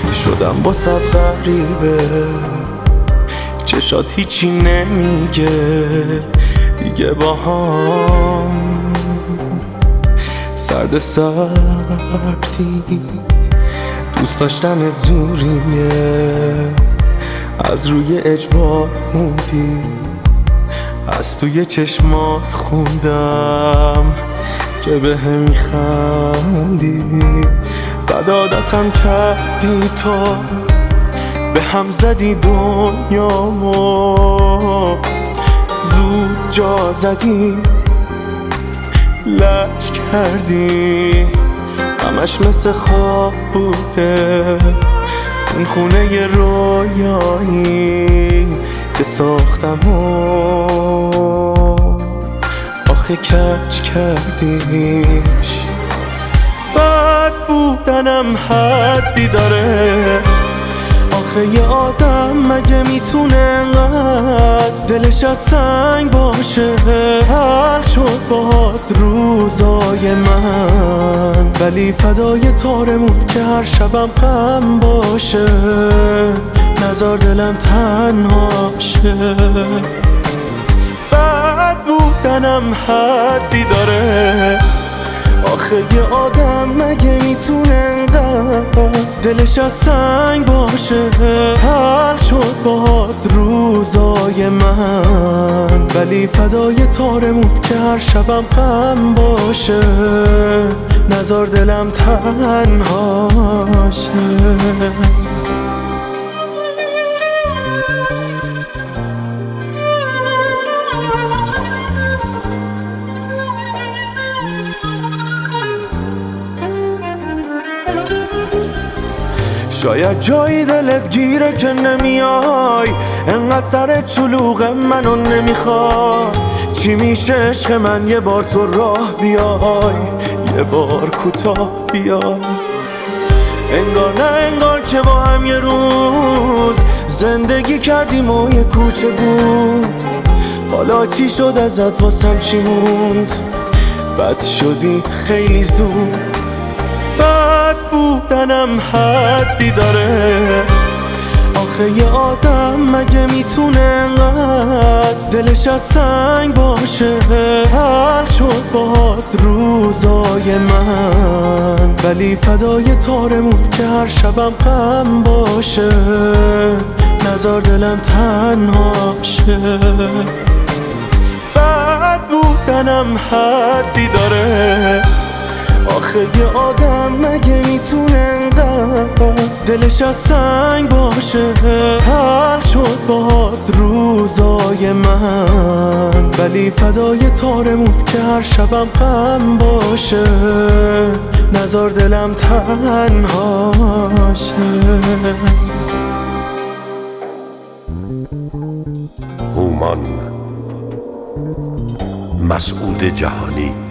شدم با صد غریبه، چشات هیچی نمیگه دیگه باهام سرد سردی. دوست داشتنت زوریه، از روی اجبار موندی، از توی چشمات خوندم که به هم میخندی. بد عادتم کردی تا به هم زدی دنیامو، زود جا زدی لج کردی. همش مثل خواب بوده اون خونه رویایی که ساختم و آخه کج کردیش. بد بودنم حدی داره، آخه یه آدم مگه میتونه انقدر دلش از سنگ باشه؟ حل شد باهات روزای من، ولی فدای تارمود که هر شبم غم باشه. نذار دلم تنها شه. بد بودنم حدی داره، آخه یه آدم مگه میتونه انقدر دلش از سنگ باشه؟ حل شد باهات روزای من، ولی فدای تارمود که هر شبم غم باشه. نذار دلم تنها شه. شاید جایی دلت گیره که نمیای، انقدر سر چلوغ منو نمیخوای. چی میشه عشق من یه بار تو راه بیای، یه بار کوتاه بیای. انگار نه انگار که با هم یه روز زندگی کردیم و یه کوچه بود. حالا چی شد ازت واسم چی موند؟ بد شدی خیلی زود. بد بودنم حدی داره، آخه یه آدم مگه میتونه انقدر دلش از سنگ باشه؟ حل شد باهات روزای من، ولی فدای تارمود که هر شبم غم باشه. نذار دلم تنها شه. بد بودنم حدی داره، آخه یه آدم مگه میتونه انقدر دلش از سنگ باشه؟ حل شد باهات روزای من، ولی فدای تارمود که هر شبم غم باشه. نذار دلم تنها شه. هومان مسعود جهانی.